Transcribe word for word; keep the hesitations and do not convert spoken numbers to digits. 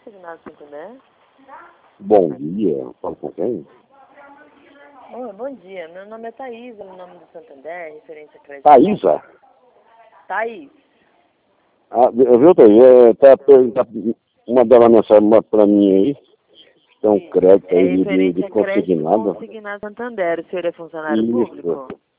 Consignado Santander? Bom dia, falo com quem? Oi, bom dia, meu nome é Thaisa, no nome do Santander, referência a crédito. Thaisa? Thaís. Ah, viu, Thaís? É, tá, tá mandando uma mensagem para mim aí. Tem um crédito É aí de, de, referente de a crédito consignado. consignado Santander. O senhor é funcionário Isso. público?